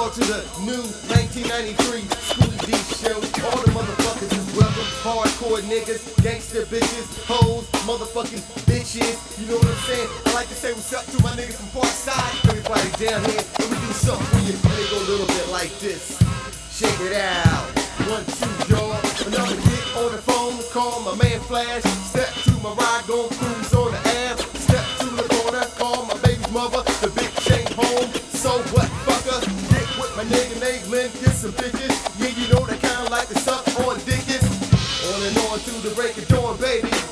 on to the new 1993 Schoolie D show. All the motherfuckers is welcome. Hardcore niggas, gangster bitches, hoes, motherfucking bitches. You know what I'm saying? I like to say what's up to my niggas from Parkside. Everybody down here, let me do something for you. They go a little bit like this. Check it out. 1, 2, y'all. Another dick on the phone. Call my man Flash. Step to my ride, gon' cruise on the Ave. Step to the corner. Call my baby's mother. The bitch ain't home. So what, fucker? Get with my nigga named Lynn. Get some bitches. Yeah, you know they kinda like to suck on dickens. On and on to the break of dawn, baby.